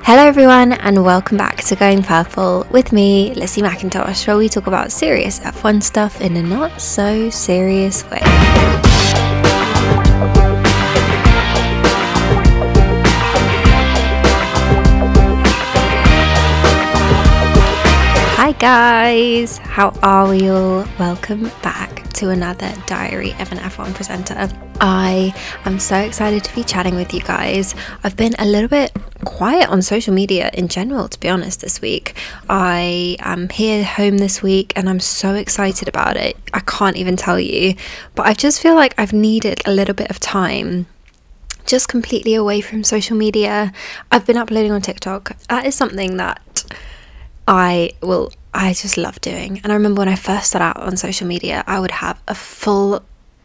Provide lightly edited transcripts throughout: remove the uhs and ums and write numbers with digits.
Hello everyone and welcome back to Going Purple with me, Lizzie McIntosh, where we talk about serious F1 stuff in a not so serious way. Hi guys, how are we all? Welcome back to another Diary of an F1 presenter. I am so excited to be chatting with you guys. I've been a little bit quiet on social media in general, to be honest, this week. I am here home this week and I'm so excited about it. I can't even tell you, but I just feel like I've needed a little bit of time just completely away from social media. I've been uploading on TikTok. That is something that I just love doing. And I remember when I first started out on social media, I would have a full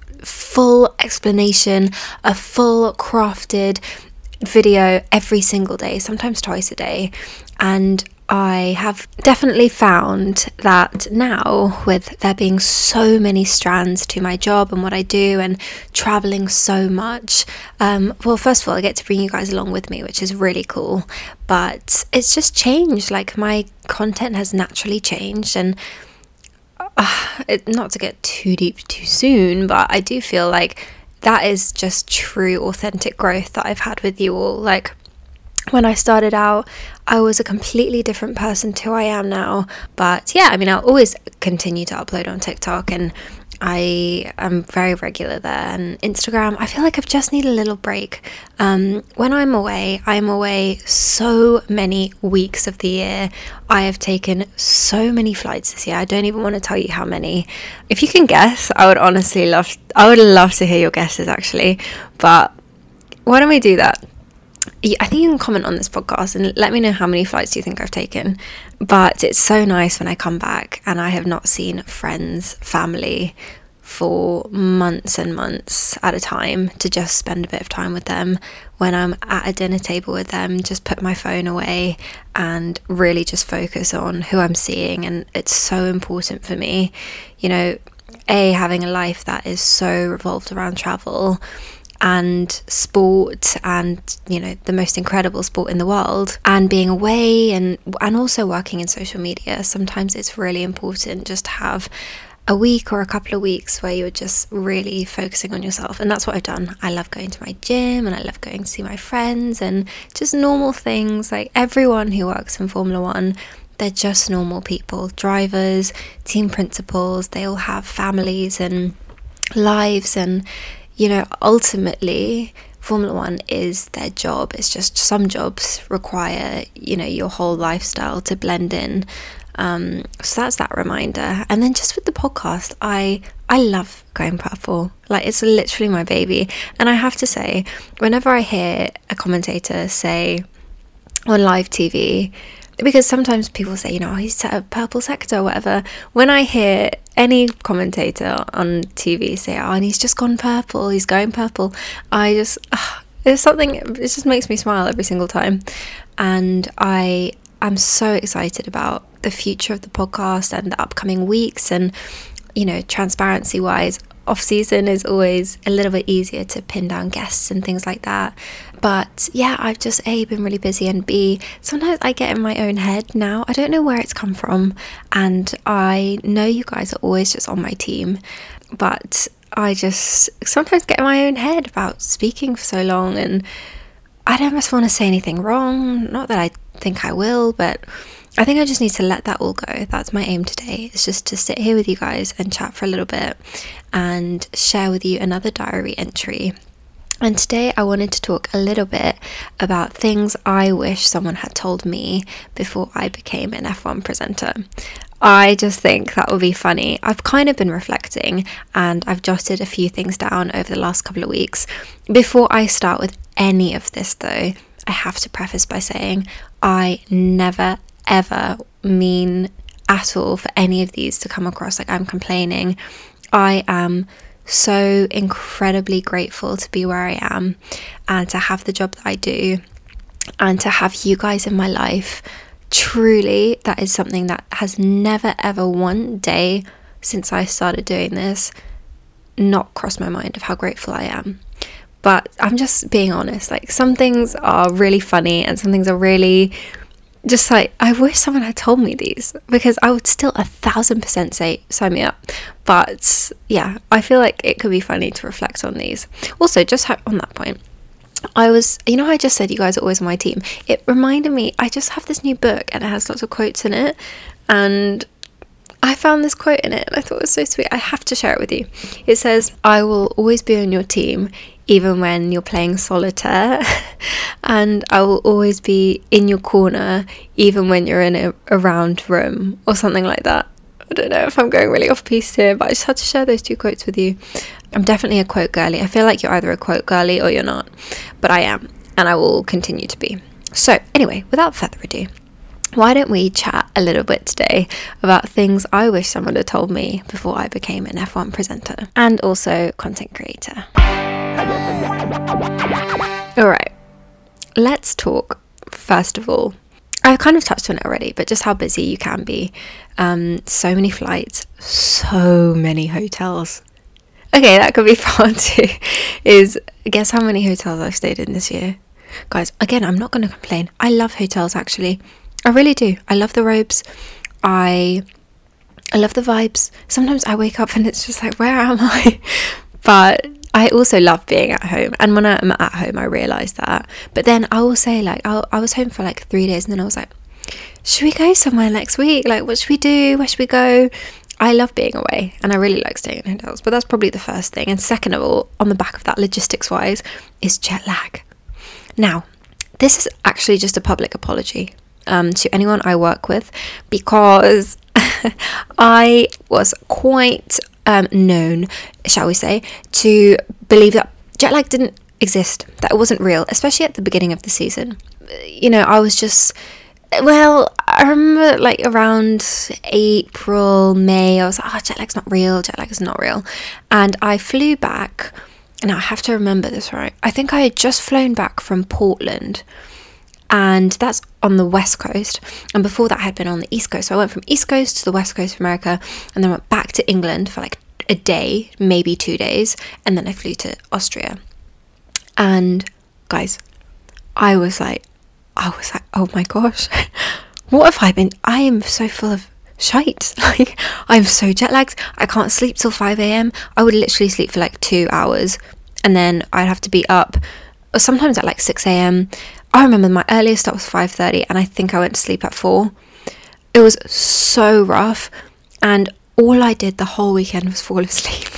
explanation, a full crafted video every single day, sometimes twice a day. And I have definitely found that now, with there being so many strands to my job and what I do and traveling so much, well, first of all, I get to bring you guys along with me, which is really cool, but it's just changed. Like, my content has naturally changed, and not to get too deep too soon, but I do feel like that is just true authentic growth that I've had with you all. Like, when I started out, I was a completely different person to who I am now. But yeah, I mean, I'll always continue to upload on TikTok, and I am very regular there. And Instagram, I feel like I've just need a little break. When I'm away so many weeks of the year. I have taken so many flights this year. I don't even want to tell you how many. If you can guess, I would love to hear your guesses, actually. But why don't we do that? I think you can comment on this podcast and let me know how many flights you think I've taken. But it's so nice when I come back and I have not seen friends, family for months and months at a time, to just spend a bit of time with them. When I'm at a dinner table with them, just put my phone away and really just focus on who I'm seeing. And it's so important for me, having a life that is so revolved around travel and sport, and the most incredible sport in the world, and being away and also working in social media. Sometimes it's really important just to have a week or a couple of weeks where you're just really focusing on yourself, and that's what I've done. I love going to my gym, and I love going to see my friends, and just normal things. Like, everyone who works in Formula One, they're just normal people, drivers, team principals. They all have families and lives, and ultimately, Formula One is their job. It's just some jobs require, your whole lifestyle to blend in. So that's that reminder. And then just with the podcast, I love Going Purple. Like, it's literally my baby. And I have to say, whenever I hear a commentator say on live TV, because sometimes people say, he's set a purple sector or whatever. When I hear any commentator on TV say, and he's just gone purple, he's going purple, there's something, it just makes me smile every single time. And I am so excited about the future of the podcast and the upcoming weeks. And, transparency wise, off season is always a little bit easier to pin down guests and things like that. But yeah, I've just been really busy, and B, sometimes I get in my own head now. I don't know where it's come from, and I know you guys are always just on my team, but I just sometimes get in my own head about speaking for so long, and I don't just want to say anything wrong. Not that I think I will, but I think I just need to let that all go. That's my aim today. It's just to sit here with you guys and chat for a little bit and share with you another diary entry. And today I wanted to talk a little bit about things I wish someone had told me before I became an F1 presenter. I just think that would be funny. I've kind of been reflecting, and I've jotted a few things down over the last couple of weeks. Before I start with any of this though, I have to preface by saying I never ever mean at all for any of these to come across like I'm complaining. I am so incredibly grateful to be where I am, and to have the job that I do, and to have you guys in my life. Truly, that is something that has never ever one day since I started doing this not crossed my mind of how grateful I am. But I'm just being honest, like some things are really funny and some things are really just like, I wish someone had told me these, because I would still 1,000% say sign me up. But yeah, I feel like it could be funny to reflect on these. Also, just on that point, I just said you guys are always on my team. It reminded me, I just have this new book and it has lots of quotes in it, and I found this quote in it and I thought it was so sweet. I have to share it with you. It says, "I will always be on your team even when you're playing solitaire, and I will always be in your corner even when you're in a round room," or something like that. I don't know if I'm going really off piece here, but I just had to share those two quotes with you. I'm definitely a quote girly. I feel like you're either a quote girly or you're not, but I am, and I will continue to be. So anyway, without further ado, why don't we chat a little bit today about things I wish someone had told me before I became an F1 presenter and also content creator. Alright, let's talk first of all. I've kind of touched on it already, but just how busy you can be. So many flights, so many hotels. Okay, that could be part two, is guess how many hotels I've stayed in this year. Guys, again, I'm not going to complain. I love hotels, actually. I really do. I love the robes. I love the vibes. Sometimes I wake up and it's just like, where am I? But I also love being at home. And when I'm at home, I realise that. But then I will say, like, I was home for like 3 days and then I was like, should we go somewhere next week? Like, what should we do? Where should we go? I love being away and I really like staying in hotels. But that's probably the first thing. And second of all, on the back of that, logistics-wise, is jet lag. Now, this is actually just a public apology to anyone I work with, because I was quite known, shall we say, to believe that jet lag didn't exist, that it wasn't real, especially at the beginning of the season. You know, I was just, well, I remember like around April, May, I was like, jet lag's not real, jet lag is not real. And I flew back, and I have to remember this right, I think I had just flown back from Portland, and that's on the west coast, and before that I had been on the east coast. So I went from east coast to the west coast of America, and then went back to England for like a day, maybe 2 days, and then I flew to Austria. And guys, I was like, oh my gosh, what have I been? I am so full of shite. Like, I'm so jet lagged. I can't sleep till 5 a.m. I would literally sleep for like 2 hours, and then I'd have to be up sometimes at like 6 a.m. I remember my earliest start was 5:30, and I think I went to sleep at 4. It was so rough, and all I did the whole weekend was fall asleep.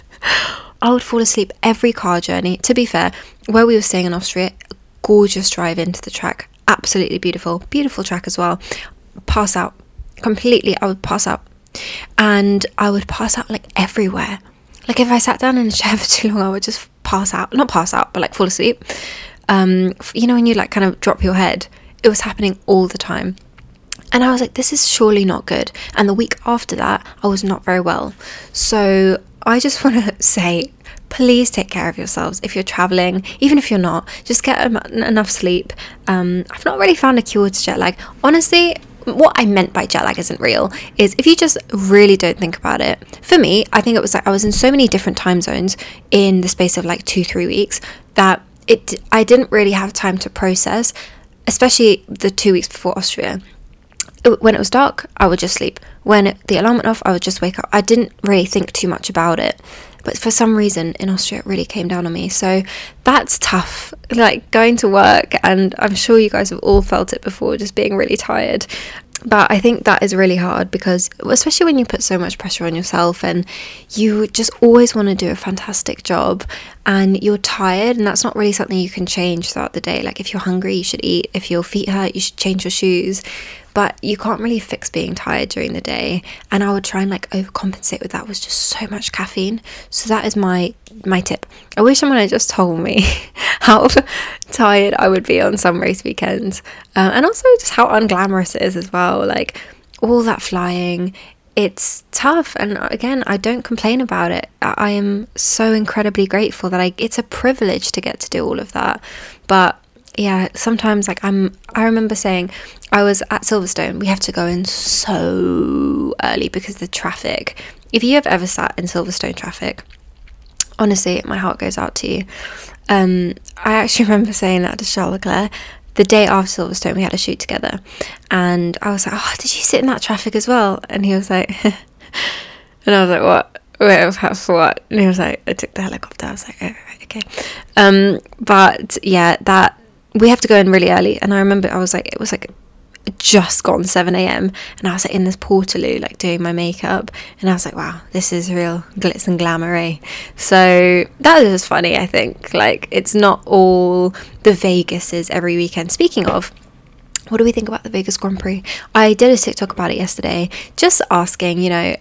I would fall asleep every car journey. To be fair, where we were staying in Austria, gorgeous drive into the track, absolutely beautiful track as well. Pass out completely. I would pass out, and I would pass out like everywhere. Like if I sat down in a chair for too long, I would just not pass out, but like fall asleep. You know, when you like kind of drop your head, it was happening all the time. And I was like, this is surely not good. And the week after that, I was not very well. So I just want to say, please take care of yourselves. If you're traveling, even if you're not, just get enough sleep. I've not really found a cure to jet lag. Honestly, what I meant by jet lag isn't real is if you just really don't think about it. For me, I think it was like I was in so many different time zones in the space of like 2-3 weeks that I didn't really have time to process, especially the 2 weeks before Austria. When it was dark, I would just sleep. When the alarm went off, I would just wake up. I didn't really think too much about it. But for some reason in Austria, it really came down on me. So that's tough, like going to work. And I'm sure you guys have all felt it before, just being really tired. But I think that is really hard because, especially when you put so much pressure on yourself and you just always want to do a fantastic job and you're tired, and that's not really something you can change throughout the day. Like if you're hungry, you should eat. If your feet hurt, you should change your shoes. But you can't really fix being tired during the day. And I would try and like overcompensate with that was just so much caffeine. So that is my tip. I wish someone had just told me how tired I would be on some race weekends. And also just how unglamorous it is as well. Like all that flying, it's tough. And again, I don't complain about it. I am so incredibly grateful that it's a privilege to get to do all of that. But yeah, sometimes like I remember saying I was at Silverstone. We have to go in so early because the traffic. If you have ever sat in Silverstone traffic, honestly, my heart goes out to you. I actually remember saying that to Charles Leclerc the day after Silverstone. We had a shoot together, and I was like, oh, did you sit in that traffic as well? And he was like, and I was like, what? Wait, for what? And he was like, I took the helicopter. I was like, oh, right, okay. But yeah, that we have to go in really early, and I remember I was like, it was like just gone 7 a.m. and I was like in this Portaloo, like doing my makeup, and I was like, wow, this is real glitz and glamour, eh? So that was just funny. I think like it's not all the Vegases every weekend. Speaking of, what do we think about the Vegas Grand Prix? I did a TikTok about it yesterday, just asking,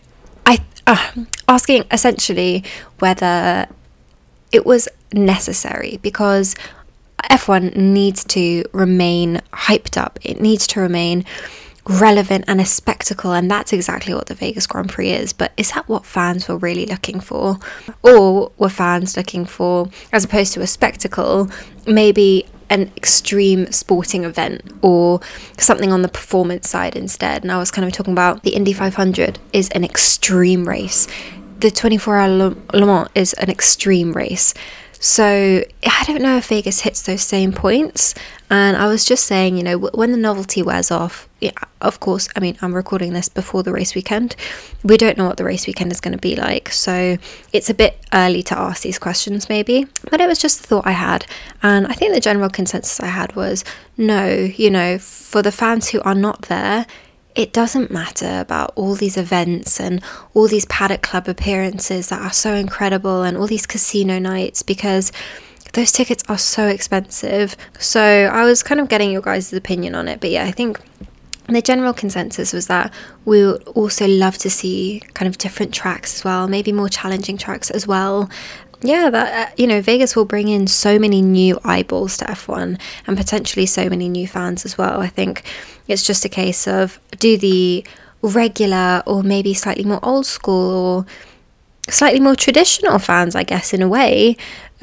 asking essentially whether it was necessary, because F1 needs to remain hyped up. It needs to remain relevant and a spectacle, and that's exactly what the Vegas Grand Prix is. But is that what fans were really looking for? Or were fans looking for, as opposed to a spectacle, maybe an extreme sporting event or something on the performance side instead? And I was kind of talking about the Indy 500 is an extreme race. The 24-hour Le Mans is an extreme race. So I don't know if Vegas hits those same points. And I was just saying, when the novelty wears off, yeah, of course, I mean, I'm recording this before the race weekend. We don't know what the race weekend is going to be like. So it's a bit early to ask these questions maybe. But it was just a thought I had. And I think the general consensus I had was, no, for the fans who are not there, it doesn't matter about all these events and all these Paddock Club appearances that are so incredible and all these casino nights, because those tickets are so expensive. So I was kind of getting your guys' opinion on it. But yeah, I think the general consensus was that we would also love to see kind of different tracks as well, maybe more challenging tracks as well. Yeah, that Vegas will bring in so many new eyeballs to F1 and potentially so many new fans as well. I think it's just a case of, do the regular or maybe slightly more old school or slightly more traditional fans, I guess, in a way,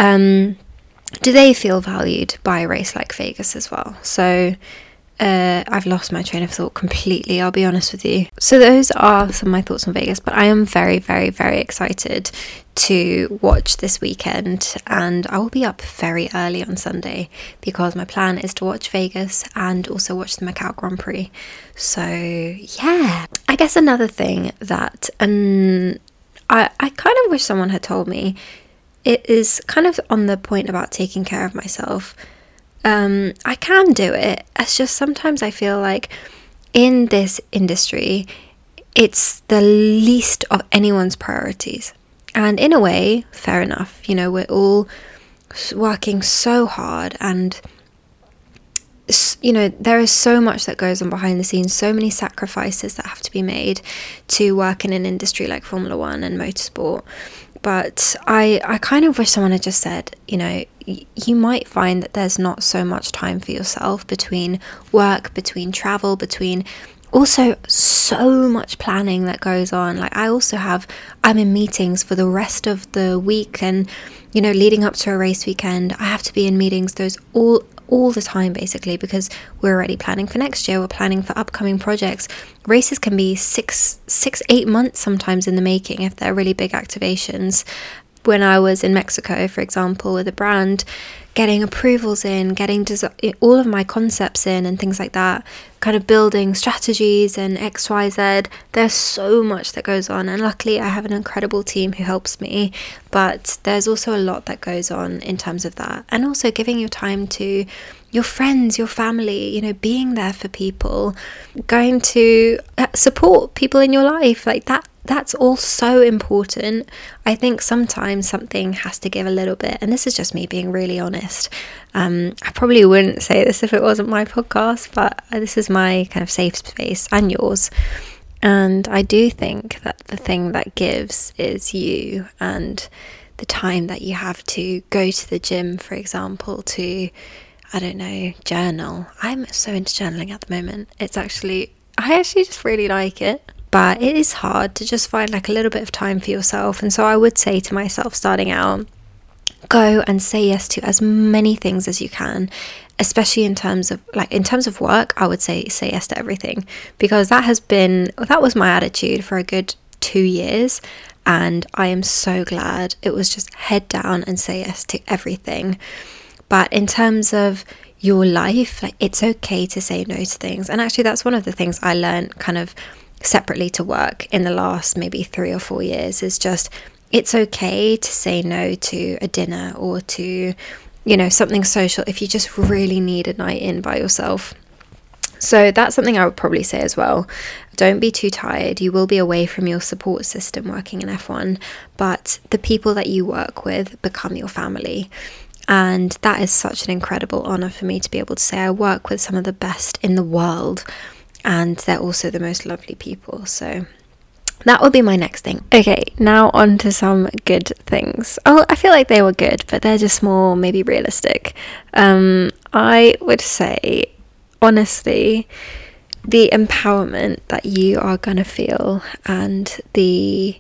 do they feel valued by a race like Vegas as well? So I've lost my train of thought completely, I'll be honest with you. So those are some of my thoughts on Vegas, but I am very, very, very excited to watch this weekend, and I will be up very early on Sunday because my plan is to watch Vegas and also watch the Macau Grand Prix. So yeah, I guess another thing that I kind of wish someone had told me, it is kind of on the point about taking care of myself. I can do it. It's just sometimes I feel like in this industry, it's the least of anyone's priorities. And in a way, fair enough. We're all working so hard, and there is so much that goes on behind the scenes, so many sacrifices that have to be made to work in an industry like Formula One and motorsport. But I kind of wish someone had just said, you might find that there's not so much time for yourself between work, between travel, between also so much planning that goes on. Like I'm in meetings for the rest of the week, and leading up to a race weekend, I have to be in meetings those all the time basically, because we're already planning for next year, we're planning for upcoming projects. Races can be 8 months sometimes in the making if they're really big activations. When I was in Mexico, for example, with a brand, getting approvals in, getting all of my concepts in and things like that, kind of building strategies and XYZ, there's so much that goes on, and luckily I have an incredible team who helps me, but there's also a lot that goes on in terms of that. And also giving your time to your friends, your family, being there for people, going to support people in your life, like that's all so important. I think sometimes something has to give a little bit, and this is just me being really honest. I probably wouldn't say this if it wasn't my podcast, but this is my kind of safe space and yours. And I do think that the thing that gives is you, and the time that you have to go to the gym, for example, to, I don't know, journal. I'm so into journaling at the moment. I actually just really like it. But it is hard to just find like a little bit of time for yourself. And so I would say to myself starting out, go and say yes to as many things as you can, especially in terms of work. I would say yes to everything, because that was my attitude for a good 2 years. and I am so glad. It was just head down and say yes to everything. But in terms of your life, like, it's okay to say no to things. And actually that's one of the things I learned kind of separately to work in the last maybe 3 or 4 years, is just, it's okay to say no to a dinner or to, you know, something social if you just really need a night in by yourself. So that's something I would probably say as well. Don't be too tired. You will be away from your support system working in F1, but the people that you work with become your family. And that is such an incredible honour for me to be able to say I work with some of the best in the world, and they're also the most lovely people. So that would be my next thing. Okay, now on to some good things. Oh, I feel like they were good, but they're just more maybe realistic. I would say, honestly, the empowerment that you are going to feel, and the,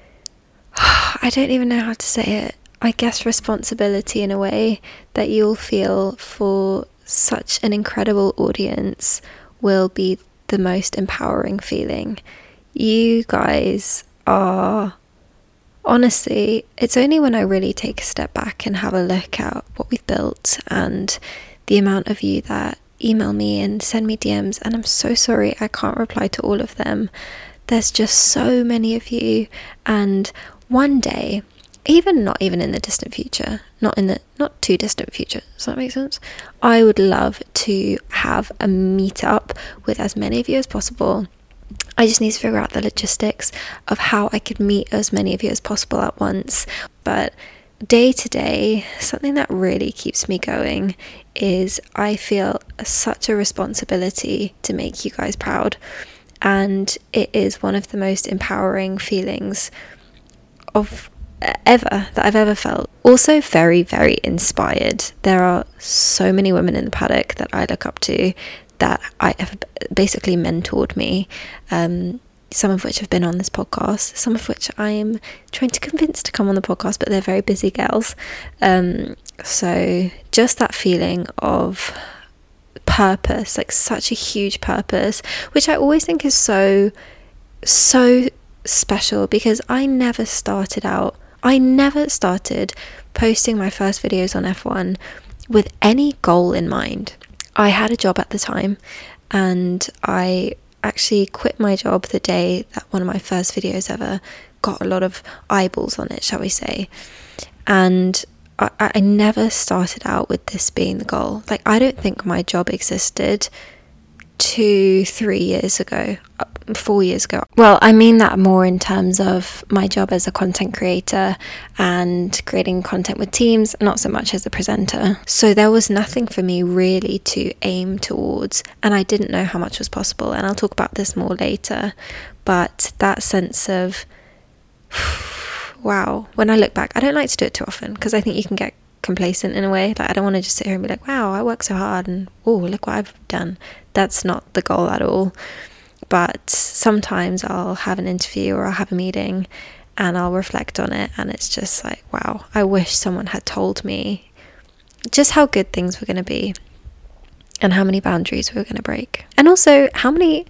I don't even know how to say it, I guess responsibility in a way that you'll feel for such an incredible audience will be the most empowering feeling. You guys are, honestly, it's only when I really take a step back and have a look at what we've built and the amount of you that email me and send me DMs, and I'm so sorry I can't reply to all of them. There's just so many of you, and one day, not even in the distant future, not too distant future, does that make sense? I would love to have a meetup with as many of you as possible. I just need to figure out the logistics of how I could meet as many of you as possible at once. But day to day, something that really keeps me going is I feel such a responsibility to make you guys proud, and it is one of the most empowering feelings of that I've ever felt. Also very, very inspired. There are so many women in the paddock that I look up to, that I have basically mentored me, some of which have been on this podcast, some of which I am trying to convince to come on the podcast, but they're very busy girls. So just that feeling of purpose, like such a huge purpose, which I always think is so special, because I never started posting my first videos on F1 with any goal in mind. I had a job at the time, and I actually quit my job the day that one of my first videos ever got a lot of eyeballs on it, shall we say. And I never started out with this being the goal. Like, I don't think my job existed 4 years ago. Well, I mean that more in terms of my job as a content creator and creating content with teams, not so much as a presenter. So there was nothing for me really to aim towards, and I didn't know how much was possible, and I'll talk about this more later. But that sense of wow, when I look back, I don't like to do it too often because I think you can get complacent in a way. Like, I don't want to just sit here and be like, wow, I work so hard and oh, look what I've done. That's not the goal at all. But sometimes I'll have an interview or I'll have a meeting and I'll reflect on it, and it's just like, wow, I wish someone had told me just how good things were going to be and how many boundaries we were going to break. And also how many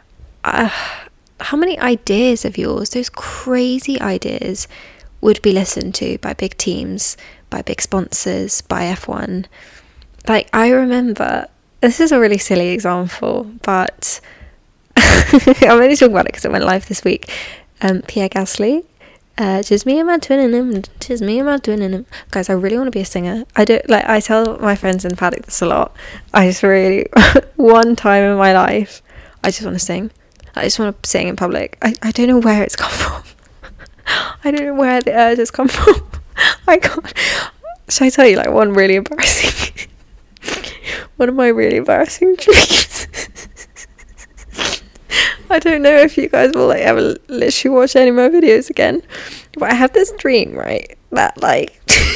ideas of yours, those crazy ideas, would be listened to by big teams, by big sponsors, by F1. Like, I remember, this is a really silly example, but I'm only talking about it because it went live this week. Pierre Gasly, just me and my twin in him. Guys, I really want to be a singer. I tell my friends in the paddock this a lot. I just really, one time in my life, I just want to sing. I just want to sing in public. I don't know where it's come from. I don't know where the urge has come from. I can't. Should I tell you, like, one of my really embarrassing dreams? I don't know if you guys will like ever literally watch any of my videos again, but I have this dream, right, that like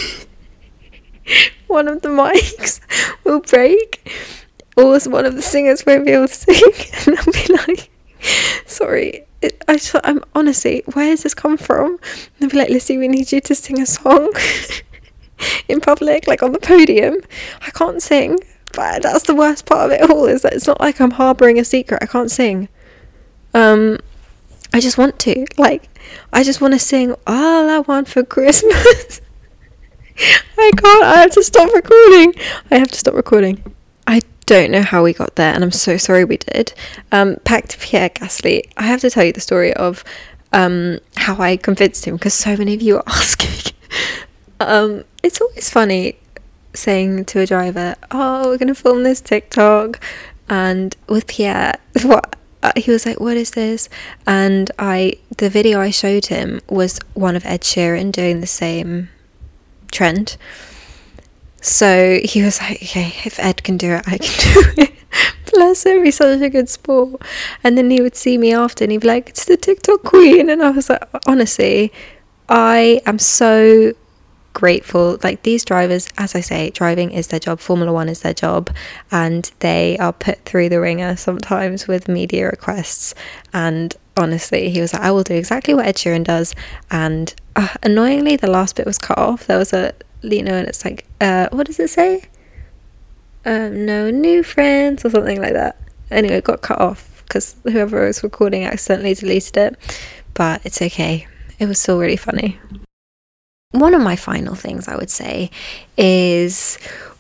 one of the mics will break, or one of the singers won't be able to sing, and I'll be like, sorry, I'm honestly, where has this come from? And they'll be like, Lizzie, we need you to sing a song in public, like on the podium. I can't sing, but that's the worst part of it all, is that it's not like I'm harbouring a secret. I can't sing. I just want to, like, I just want to sing All I Want for Christmas. I can't. I have to stop recording. I don't know how we got there, and I'm so sorry we did. Back to Pierre Gasly. I have to tell you the story of how I convinced him, because so many of you are asking. It's always funny saying to a driver, oh, we're going to film this TikTok. And with Pierre, he was like, what is this? And the video I showed him was one of Ed Sheeran doing the same trend. So he was like, okay, if Ed can do it, I can do it. Bless him, he's such a good sport. And then he would see me after and he'd be like, it's the TikTok queen. And I was like, honestly, I am so grateful. Like, these drivers, as I say, driving is their job, Formula One is their job, and they are put through the ringer sometimes with media requests. And honestly, he was like, I will do exactly what Ed Sheeran does. And annoyingly, the last bit was cut off. There was and it's like, what does it say? No new friends or something like that. Anyway, it got cut off because whoever was recording accidentally deleted it, but it's okay. It was still really funny. One of my final things I would say is,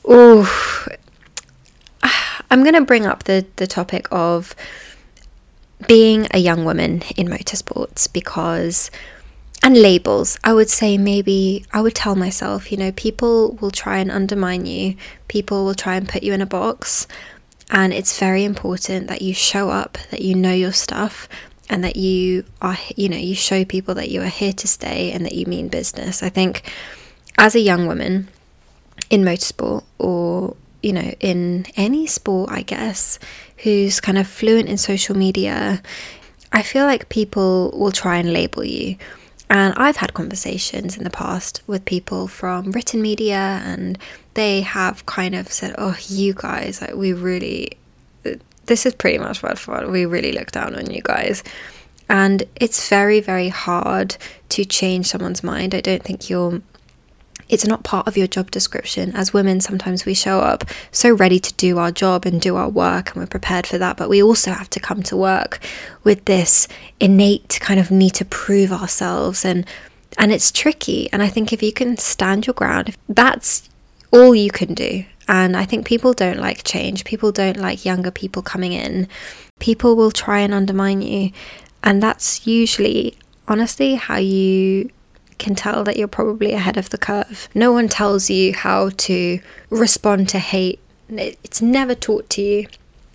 I'm going to bring up the topic of being a young woman in motorsports, and labels. I would say, maybe I would tell myself, people will try and undermine you. People will try and put you in a box. And it's very important that you show up, that you know your stuff, and that you are, you show people that you are here to stay and that you mean business. I think as a young woman in motorsport, or, in any sport, I guess, who's kind of fluent in social media, I feel like people will try and label you. And I've had conversations in the past with people from written media, and they have kind of said, oh, you guys, like, this is pretty much what we really look down on you guys. And it's very, very hard to change someone's mind. I don't think it's not part of your job description. As women, sometimes we show up so ready to do our job and do our work, and we're prepared for that, but we also have to come to work with this innate kind of need to prove ourselves, and it's tricky. And I think if you can stand your ground, that's all you can do. And I think people don't like change. People don't like younger people coming in. People will try and undermine you, and that's usually, honestly, how you can tell that you're probably ahead of the curve. No one tells you how to respond to hate. It's never taught to you.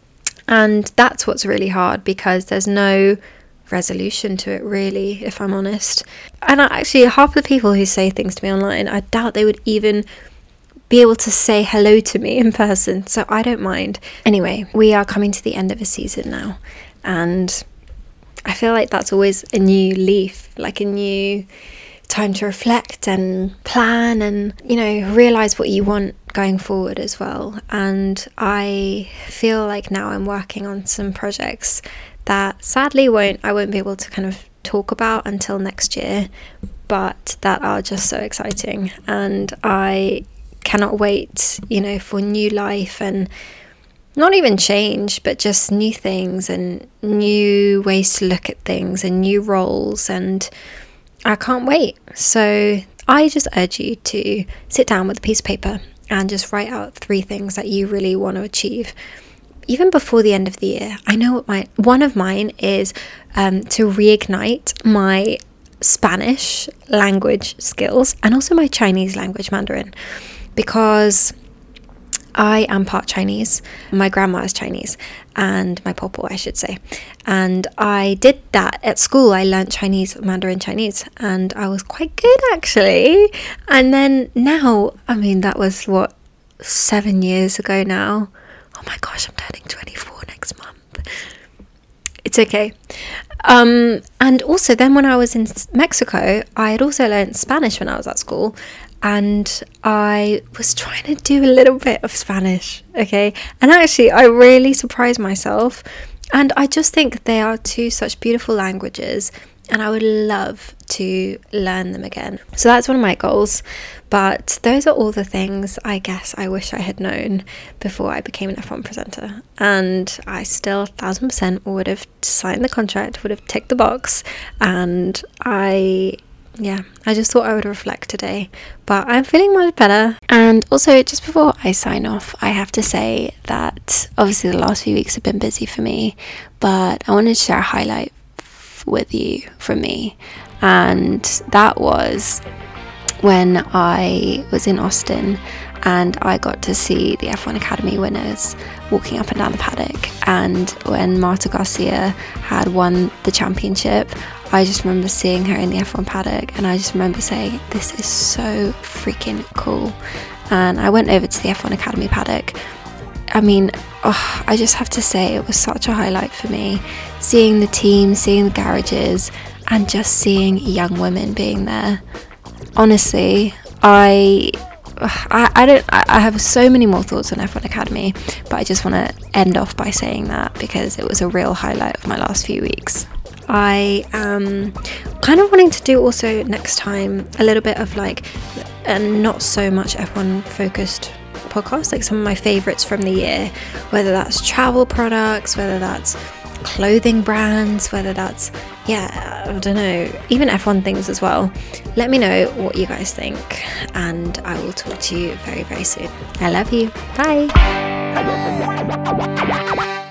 And that's what's really hard, because there's no resolution to it, really, if I'm honest. And actually, half the people who say things to me online, I doubt they would even be able to say hello to me in person. So I don't mind. Anyway, we are coming to the end of a season now. And I feel like that's always a new leaf, like a new time to reflect and plan and, realize what you want going forward as well. And I feel like now I'm working on some projects that sadly I won't be able to kind of talk about until next year, but that are just so exciting. And I cannot wait, for new life, and not even change, but just new things and new ways to look at things and new roles, and I can't wait. So I just urge you to sit down with a piece of paper and just write out 3 things that you really want to achieve, even before the end of the year. I know one of mine is to reignite my Spanish language skills, and also my Chinese language, Mandarin, because I am part Chinese. My grandma is Chinese, and my popo, I should say. And I did that at school. I learned Mandarin Chinese, and I was quite good, actually. And then now, that was 7 years ago now. Oh my gosh, I'm turning 24 next month. It's okay. And also then when I was in Mexico, I had also learned Spanish when I was at school. And I was trying to do a little bit of Spanish, okay? And actually, I really surprised myself. And I just think they are 2 such beautiful languages. and I would love to learn them again. So that's one of my goals. But those are all the things I guess I wish I had known before I became an F1 presenter. And I still 1000% would have signed the contract, would have ticked the box, and I just thought I would reflect today, but I'm feeling much better. And also, just before I sign off, I have to say that obviously the last few weeks have been busy for me, but I wanted to share a highlight with you from me, and that was when I was in Austin and I got to see the F1 Academy winners walking up and down the paddock. And when Marta Garcia had won the championship, I just remember seeing her in the F1 paddock, and I just remember saying, this is so freaking cool. And I went over to the F1 Academy paddock. I mean, I just have to say it was such a highlight for me, seeing the team, seeing the garages, and just seeing young women being there. Honestly, I have so many more thoughts on F1 Academy, but I just want to end off by saying that because it was a real highlight of my last few weeks. I am kind of wanting to do also next time a little bit of like a not so much F1 focused podcast, like some of my favorites from the year, whether that's travel products, whether that's clothing brands, whether that's I don't know, even F1 things as well. Let me know what you guys think, and I will talk to you very, very soon. I love you. Bye.